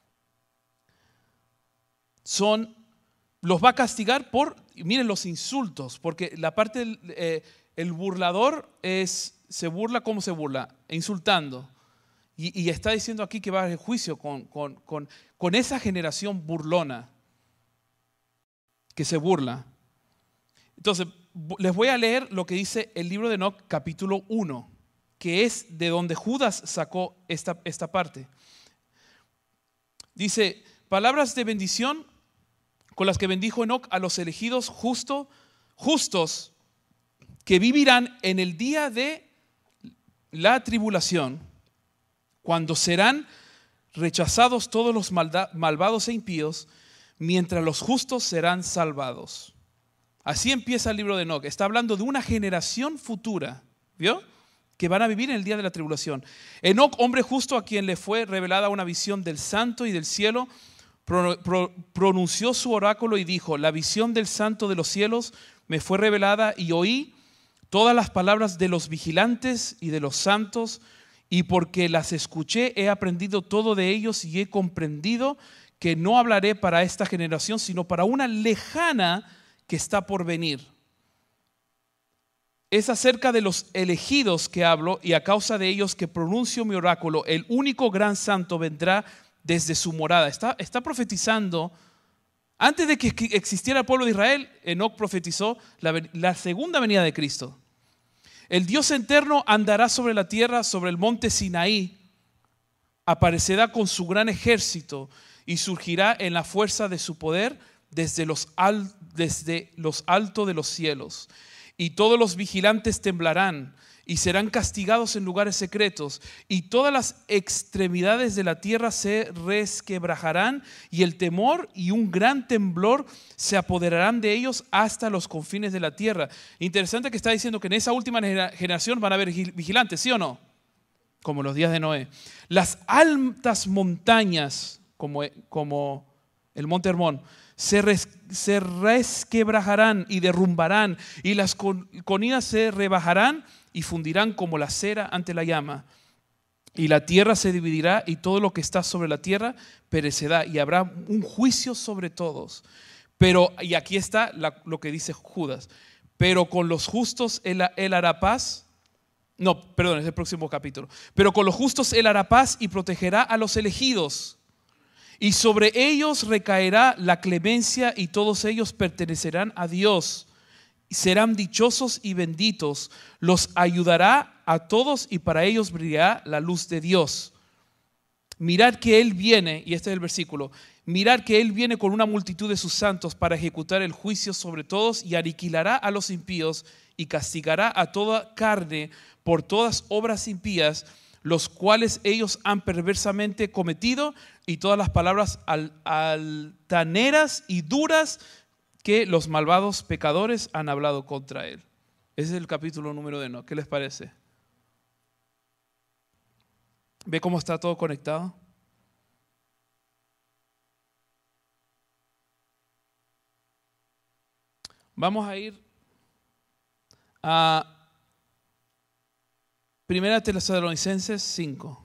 Los va a castigar por, miren los insultos, porque la parte el burlador se burla, ¿cómo se burla? Insultando. Y está diciendo aquí que va a haber juicio con esa generación burlona que se burla. Entonces, les voy a leer lo que dice el libro de Enoc, capítulo 1, que es de donde Judas sacó esta parte. Dice, palabras de bendición con las que bendijo Enoc a los elegidos justos que vivirán en el día de la tribulación, cuando serán rechazados todos los malvados e impíos, mientras los justos serán salvados. Así empieza el libro de Enoc. Está hablando de una generación futura, ¿vio? Que van a vivir en el día de la tribulación. Enoc, hombre justo a quien le fue revelada una visión del santo y del cielo, pronunció su oráculo y dijo, la visión del santo de los cielos me fue revelada y oí todas las palabras de los vigilantes y de los santos, y porque las escuché he aprendido todo de ellos y he comprendido que no hablaré para esta generación, sino para una lejana que está por venir. Es acerca de los elegidos que hablo, y a causa de ellos que pronuncio mi oráculo. El único gran santo vendrá desde su morada. Está profetizando. Antes de que existiera el pueblo de Israel, Enoc profetizó la segunda venida de Cristo. El Dios eterno andará sobre la tierra, sobre el monte Sinaí, aparecerá con su gran ejército y surgirá en la fuerza de su poder desde los altos de los cielos. Y todos los vigilantes temblarán y serán castigados en lugares secretos, y todas las extremidades de la tierra se resquebrajarán, y el temor y un gran temblor se apoderarán de ellos hasta los confines de la tierra. Interesante que está diciendo que en esa última generación van a haber vigilantes, ¿sí o no? Como los días de Noé. Las altas montañas, como el monte Hermón, se resquebrajarán y derrumbarán, y las colinas se rebajarán y fundirán como la cera ante la llama. Y la tierra se dividirá y todo lo que está sobre la tierra perecerá, y habrá un juicio sobre todos. Pero, y aquí está lo que dice Judas, pero con los justos él hará paz. No, perdón, es el próximo capítulo. Pero con los justos él hará paz y protegerá a los elegidos. Y sobre ellos recaerá la clemencia, y todos ellos pertenecerán a Dios. Serán dichosos y benditos. Los ayudará a todos, y para ellos brillará la luz de Dios. Mirad que Él viene, y este es el versículo, mirad que Él viene con una multitud de sus santos para ejecutar el juicio sobre todos, y aniquilará a los impíos y castigará a toda carne por todas obras impías, los cuales ellos han perversamente cometido, y todas las palabras altaneras y duras que los malvados pecadores han hablado contra él. Ese es el capítulo número de Enoc. ¿Qué les parece? ¿Ve cómo está todo conectado? Vamos a ir a 1 Tesalonicenses 5.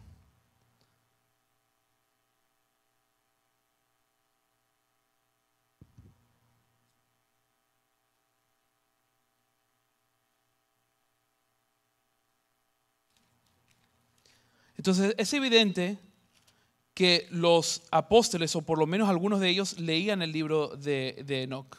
Entonces es evidente que los apóstoles, o por lo menos algunos de ellos, leían el libro de Enoc.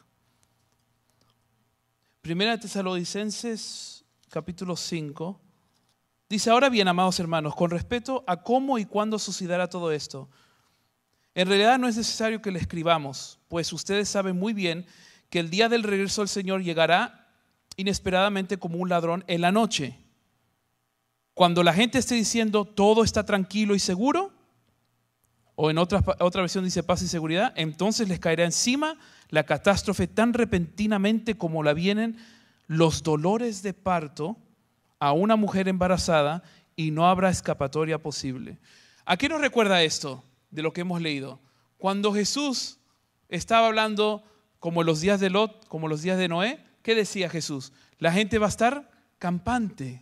Primera de Tesalonicenses, capítulo 5. Dice: ahora bien, amados hermanos, con respecto a cómo y cuándo sucederá todo esto, en realidad no es necesario que le escribamos, pues ustedes saben muy bien que el día del regreso del Señor llegará inesperadamente como un ladrón en la noche. Cuando la gente esté diciendo todo está tranquilo y seguro, o en otra versión dice paz y seguridad, entonces les caerá encima la catástrofe tan repentinamente como la vienen los dolores de parto a una mujer embarazada, y no habrá escapatoria posible. ¿A qué nos recuerda esto de lo que hemos leído? Cuando Jesús estaba hablando como los días de Lot, como los días de Noé, ¿qué decía Jesús? La gente va a estar campante.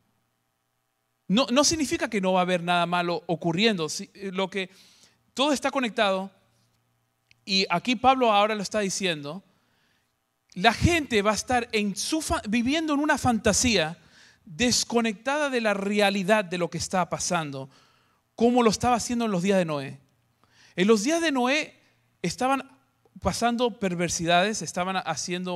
No significa que no va a haber nada malo ocurriendo. Todo está conectado, y aquí Pablo ahora lo está diciendo. La gente va a estar viviendo en una fantasía desconectada de la realidad de lo que está pasando, como lo estaba haciendo en los días de Noé. En los días de Noé estaban pasando perversidades, estaban haciendo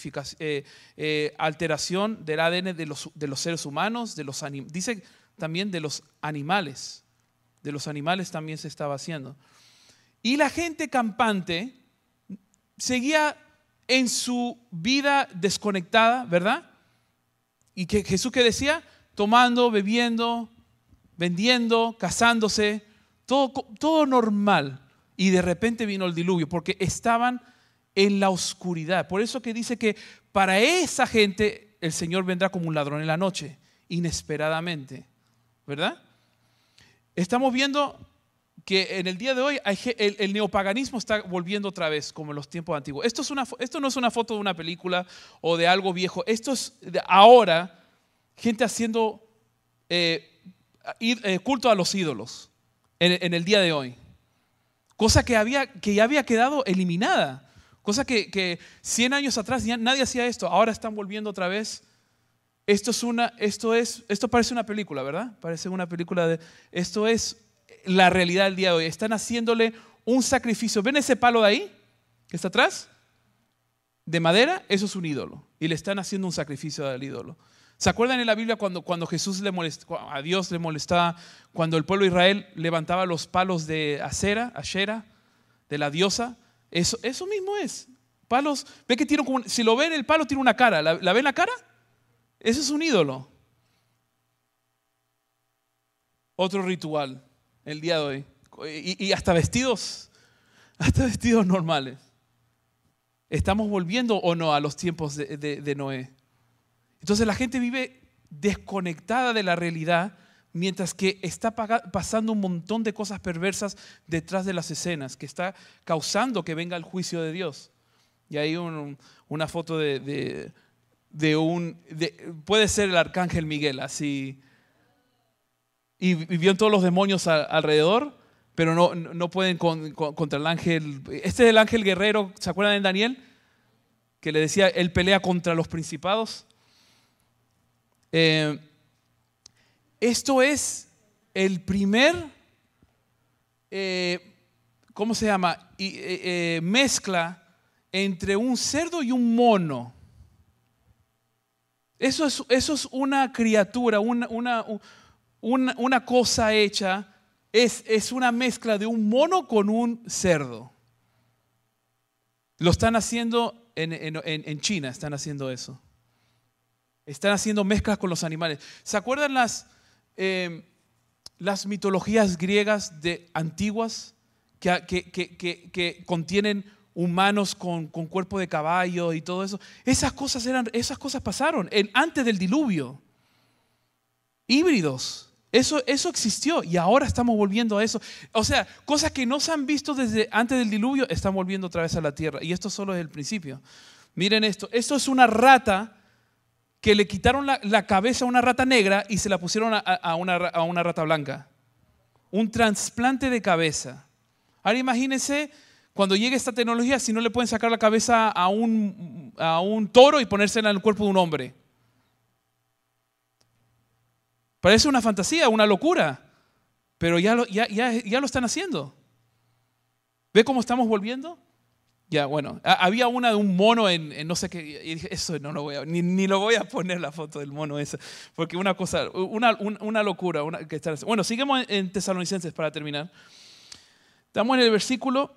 alteración del ADN de los seres humanos, dice también de los animales. De los animales también se estaba haciendo. Y la gente campante seguía en su vida desconectada, ¿verdad? Y que Jesús, ¿qué decía? Tomando, bebiendo, vendiendo, casándose, todo normal. Y de repente vino el diluvio, porque estaban en la oscuridad. Por eso que dice que para esa gente el Señor vendrá como un ladrón en la noche, inesperadamente, ¿verdad? Estamos viendo que en el día de hoy el neopaganismo está volviendo otra vez como en los tiempos antiguos. Esto no es una foto de una película o de algo viejo. Esto es ahora gente haciendo culto a los ídolos en el día de hoy. Cosa que ya había quedado eliminada. Cosa que 100 años atrás ya nadie hacía esto. Ahora están volviendo otra vez. Esto parece una película, ¿verdad? Parece una película esto es la realidad del día de hoy. Están haciéndole un sacrificio. ¿Ven ese palo de ahí que está atrás? De madera, eso es un ídolo. Y le están haciendo un sacrificio al ídolo. ¿Se acuerdan en la Biblia cuando Jesús a Dios le molestaba, cuando el pueblo de Israel levantaba los palos de Ashera, de la diosa? Eso mismo es. Palos, ve que tiene si lo ven, el palo tiene una cara. ¿La ven la cara? Eso es un ídolo. Otro ritual el día de hoy. Y hasta vestidos normales. ¿Estamos volviendo o no a los tiempos de Noé? Entonces la gente vive desconectada de la realidad, mientras que está pasando un montón de cosas perversas detrás de las escenas, que está causando que venga el juicio de Dios. Y hay una foto puede ser el arcángel Miguel, así, y vio todos los demonios alrededor, pero no pueden contra el ángel. Este es el ángel guerrero, ¿se acuerdan de Daniel? Que le decía, él pelea contra los principados. Esto es el primer, ¿cómo se llama? Mezcla entre un cerdo y un mono. Eso es una criatura, una cosa hecha, es una mezcla de un mono con un cerdo. Lo están haciendo en China, están haciendo eso. Están haciendo mezclas con los animales. ¿Se acuerdan las mitologías griegas antiguas que contienen humanos con cuerpo de caballo y todo eso? Esas cosas pasaron antes del diluvio. Híbridos. Eso existió y ahora estamos volviendo a eso. O sea, cosas que no se han visto desde antes del diluvio están volviendo otra vez a la tierra. Y esto solo es el principio. Miren esto. Esto es una rata que le quitaron la cabeza a una rata negra y se la pusieron a una rata blanca. Un trasplante de cabeza. Ahora imagínense cuando llegue esta tecnología, si no le pueden sacar la cabeza a un toro y ponérsela en el cuerpo de un hombre. Parece una fantasía, una locura, pero ya lo están haciendo. ¿Ve cómo estamos volviendo? Ya, bueno, había una de un mono en no sé qué, y dije, eso no lo voy a, ni lo voy a poner la foto del mono esa, porque una cosa, una locura. Bueno, seguimos en Tesalonicenses para terminar. Estamos en el versículo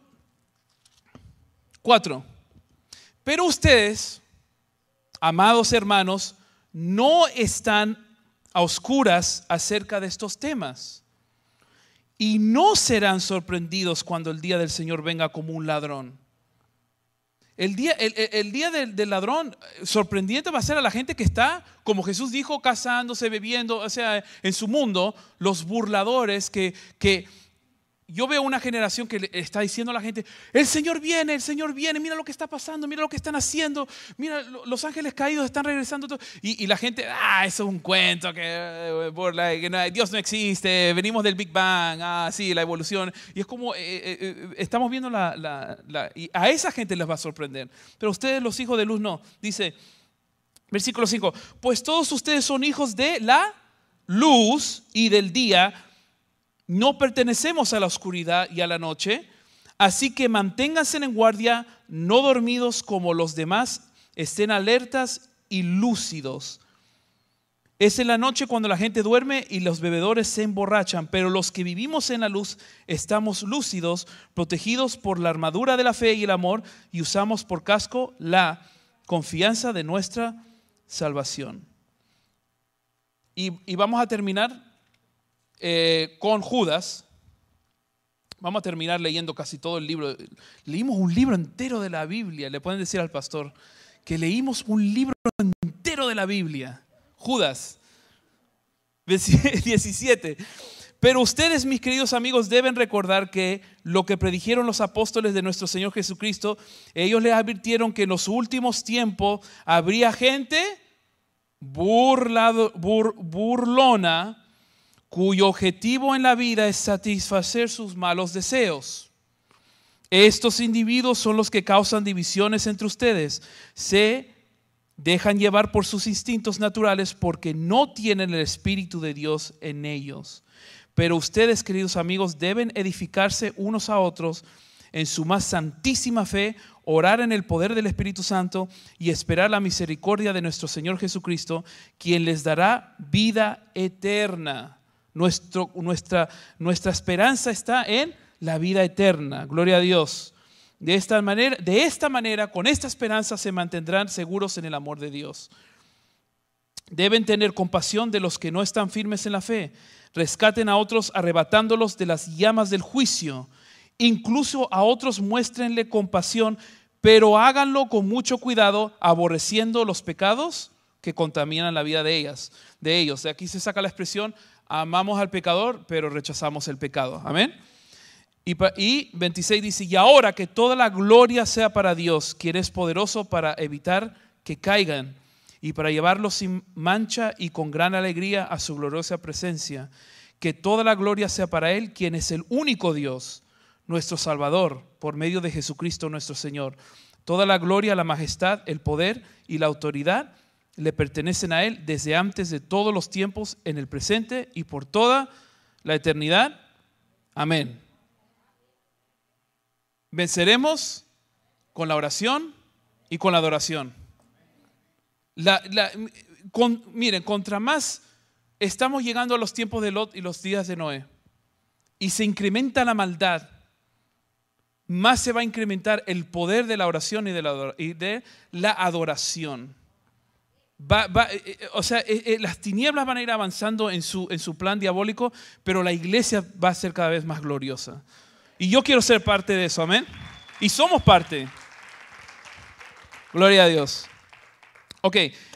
4. Pero ustedes, amados hermanos, no están a oscuras acerca de estos temas y no serán sorprendidos cuando el día del Señor venga como un ladrón. El día del ladrón sorprendente va a ser a la gente que está, como Jesús dijo, casándose, bebiendo, o sea, en su mundo, los burladores que yo veo una generación que le está diciendo a la gente, el Señor viene, mira lo que está pasando, mira lo que están haciendo, mira los ángeles caídos están regresando. Y la gente, eso es un cuento, que Dios no existe, venimos del Big Bang, sí, la evolución. Y es como, estamos viendo y a esa gente les va a sorprender. Pero ustedes, los hijos de luz, no. Dice, versículo 5, pues todos ustedes son hijos de la luz y del día. No pertenecemos a la oscuridad y a la noche, así que manténganse en guardia, no dormidos como los demás, estén alertas y lúcidos. Es en la noche cuando la gente duerme y los bebedores se emborrachan, pero los que vivimos en la luz estamos lúcidos, protegidos por la armadura de la fe y el amor, y usamos por casco la confianza de nuestra salvación. Y vamos a terminar con Judas. Vamos a terminar leyendo casi todo el libro. Leímos un libro entero de la Biblia. Le pueden decir al pastor que leímos un libro entero de la Biblia. Judas 17. Pero ustedes, mis queridos amigos, deben recordar que lo que predijeron los apóstoles de nuestro Señor Jesucristo, ellos les advirtieron que en los últimos tiempos habría gente burlona, cuyo objetivo en la vida es satisfacer sus malos deseos. Estos individuos son los que causan divisiones entre ustedes. Se dejan llevar por sus instintos naturales porque no tienen el Espíritu de Dios en ellos. Pero ustedes, queridos amigos, deben edificarse unos a otros en su más santísima fe, orar en el poder del Espíritu Santo y esperar la misericordia de nuestro Señor Jesucristo, quien les dará vida eterna. Nuestra esperanza está en la vida eterna. Gloria a Dios. De esta manera, con esta esperanza se mantendrán seguros en el amor de Dios. Deben tener compasión de los que no están firmes en la fe. Rescaten a otros arrebatándolos de las llamas del juicio. Incluso a otros muéstrenle compasión, pero háganlo con mucho cuidado, aborreciendo los pecados que contaminan la vida de ellos. De aquí se saca la expresión, amamos al pecador, pero rechazamos el pecado. Amén. Y 26 dice, y ahora que toda la gloria sea para Dios, quien es poderoso para evitar que caigan y para llevarlos sin mancha y con gran alegría a su gloriosa presencia. Que toda la gloria sea para Él, quien es el único Dios, nuestro Salvador, por medio de Jesucristo nuestro Señor. Toda la gloria, la majestad, el poder y la autoridad le pertenecen a Él desde antes de todos los tiempos, en el presente y por toda la eternidad. Amén. Venceremos con la oración y con la adoración. Miren, contra más estamos llegando a los tiempos de Lot y los días de Noé, y se incrementa la maldad, más se va a incrementar el poder de la oración y de la adoración. Las tinieblas van a ir avanzando en su plan diabólico, pero la iglesia va a ser cada vez más gloriosa. Y yo quiero ser parte de eso, amén. Y somos parte. Gloria a Dios. Ok,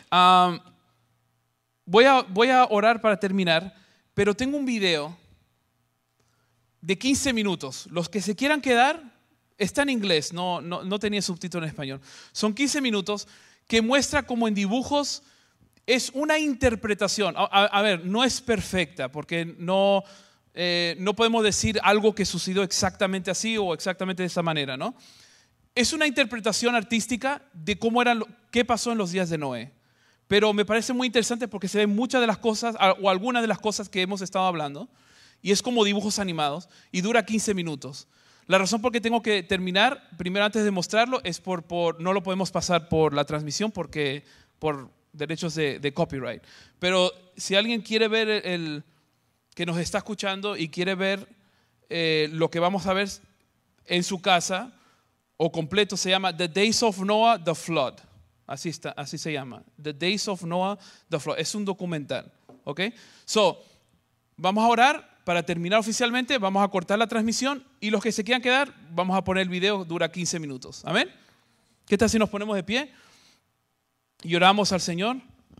voy a orar para terminar, pero tengo un video de 15 minutos. Los que se quieran quedar, está en inglés, no tenía subtítulo en español. Son 15 minutos que muestra como en dibujos es una interpretación. A ver, no es perfecta porque no podemos decir algo que sucedió exactamente así o exactamente de esa manera, ¿no? Es una interpretación artística de qué pasó en los días de Noé. Pero me parece muy interesante porque se ven muchas de las cosas o algunas de las cosas que hemos estado hablando. y es como dibujos animados y dura 15 minutos. La razón por qué tengo que terminar, primero antes de mostrarlo, es no lo podemos pasar por la transmisión porque por derechos de copyright. Pero si alguien quiere ver que nos está escuchando y quiere ver lo que vamos a ver en su casa o completo, se llama The Days of Noah, The Flood. Así se llama. The Days of Noah, The Flood. Es un documental. ¿Ok? Vamos a orar para terminar oficialmente. Vamos a cortar la transmisión y los que se quieran quedar, vamos a poner el video, dura 15 minutos. Amén. ¿Qué tal si nos ponemos de pie y oramos al Señor?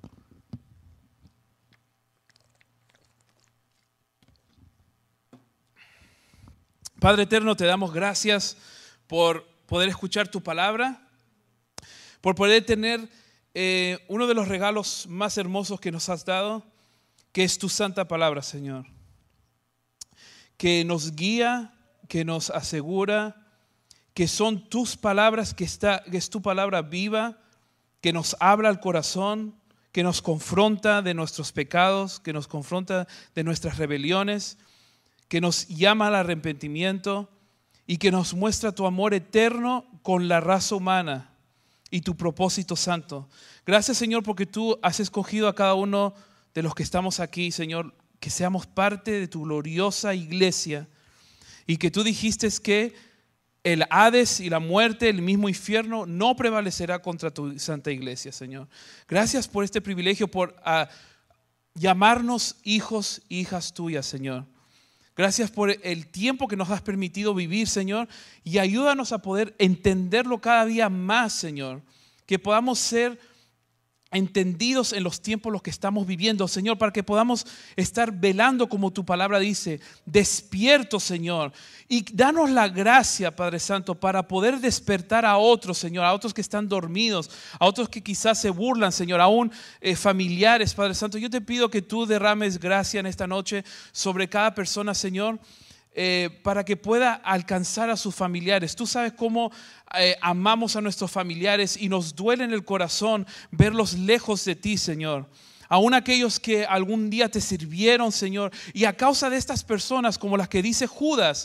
Padre eterno, te damos gracias por poder escuchar tu palabra, por poder tener uno de los regalos más hermosos que nos has dado, que es tu santa palabra, Señor, que nos guía, que nos asegura, que son tus palabras, que es tu palabra viva, que nos habla al corazón, que nos confronta de nuestros pecados, que nos confronta de nuestras rebeliones, que nos llama al arrepentimiento y que nos muestra tu amor eterno con la raza humana y tu propósito santo. Gracias, Señor, porque tú has escogido a cada uno de los que estamos aquí, Señor, que seamos parte de tu gloriosa iglesia y que tú dijiste que el Hades y la muerte, el mismo infierno, no prevalecerá contra tu santa iglesia, Señor. Gracias por este privilegio, por llamarnos hijos e hijas tuyas, Señor. Gracias por el tiempo que nos has permitido vivir, Señor, y ayúdanos a poder entenderlo cada día más, Señor. Que podamos ser entendidos en los tiempos en los que estamos viviendo, Señor, para que podamos estar velando como tu palabra dice, despiertos, Señor, y danos la gracia, Padre Santo, para poder despertar a otros, Señor, a otros que están dormidos, a otros que quizás se burlan, Señor, aún familiares, Padre Santo. Yo te pido que tú derrames gracia en esta noche sobre cada persona, Señor, para que pueda alcanzar a sus familiares. Tú sabes cómo amamos a nuestros familiares y nos duele en el corazón verlos lejos de ti, Señor. Aún aquellos que algún día te sirvieron, Señor, y a causa de estas personas, como las que dice Judas,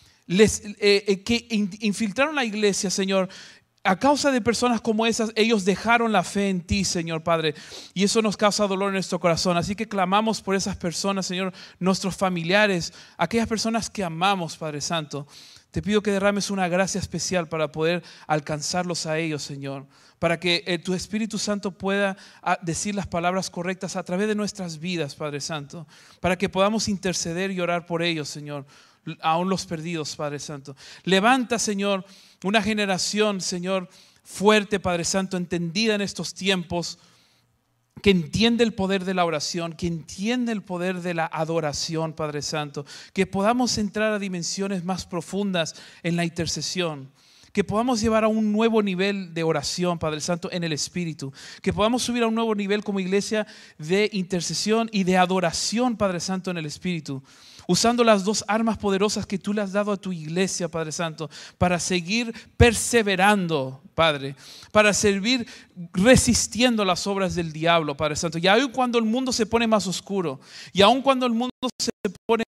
que infiltraron la iglesia, Señor, a causa de personas como esas, ellos dejaron la fe en ti, Señor Padre, y eso nos causa dolor en nuestro corazón. Así que clamamos por esas personas, Señor, nuestros familiares, aquellas personas que amamos, Padre Santo. Te pido que derrames una gracia especial para poder alcanzarlos a ellos, Señor, para que tu Espíritu Santo pueda decir las palabras correctas a través de nuestras vidas, Padre Santo, para que podamos interceder y orar por ellos, Señor, aún los perdidos, Padre Santo. Levanta, Señor, una generación, Señor, fuerte, Padre Santo, entendida en estos tiempos, que entiende el poder de la oración, que entiende el poder de la adoración, Padre Santo, que podamos entrar a dimensiones más profundas en la intercesión, que podamos llevar a un nuevo nivel de oración, Padre Santo, en el Espíritu, que podamos subir a un nuevo nivel como iglesia de intercesión y de adoración, Padre Santo, en el Espíritu, usando las dos armas poderosas que tú le has dado a tu iglesia, Padre Santo, para seguir perseverando, Padre, para servir resistiendo las obras del diablo, Padre Santo. Y aun cuando el mundo se pone más oscuro, y aun cuando el mundo se pone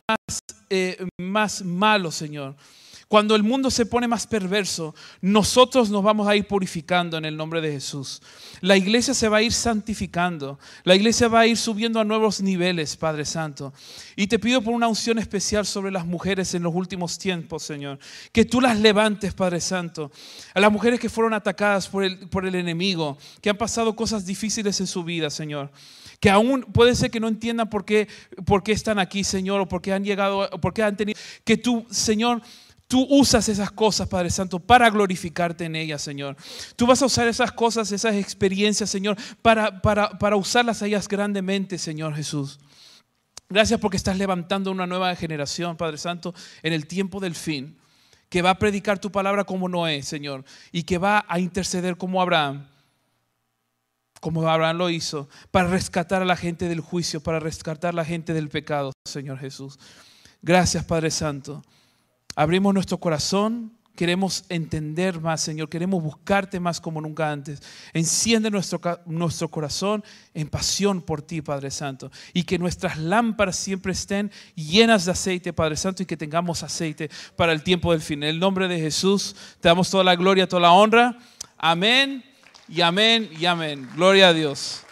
más malo, Señor, cuando el mundo se pone más perverso, nosotros nos vamos a ir purificando en el nombre de Jesús. La iglesia se va a ir santificando. La iglesia va a ir subiendo a nuevos niveles, Padre Santo. Y te pido por una unción especial sobre las mujeres en los últimos tiempos, Señor. Que tú las levantes, Padre Santo. A las mujeres que fueron atacadas por el enemigo, que han pasado cosas difíciles en su vida, Señor. Que aún puede ser que no entiendan por qué están aquí, Señor, o por qué han llegado, o por qué han tenido. Que tú, Señor, tú usas esas cosas, Padre Santo, para glorificarte en ellas, Señor. Tú vas a usar esas cosas, esas experiencias, Señor, para usarlas a ellas grandemente, Señor Jesús. Gracias porque estás levantando una nueva generación, Padre Santo, en el tiempo del fin, que va a predicar tu palabra como Noé, Señor, y que va a interceder como Abraham lo hizo, para rescatar a la gente del juicio, para rescatar a la gente del pecado, Señor Jesús. Gracias, Padre Santo. Abrimos nuestro corazón Queremos entender más, Señor. Queremos buscarte más como nunca antes. Enciende nuestro corazón en pasión por ti, Padre Santo. Y que nuestras lámparas siempre estén llenas de aceite, Padre Santo, y que tengamos aceite para el tiempo del fin. En el nombre de Jesús te damos toda la gloria, toda la honra. Amén y amén y amén. Gloria a Dios.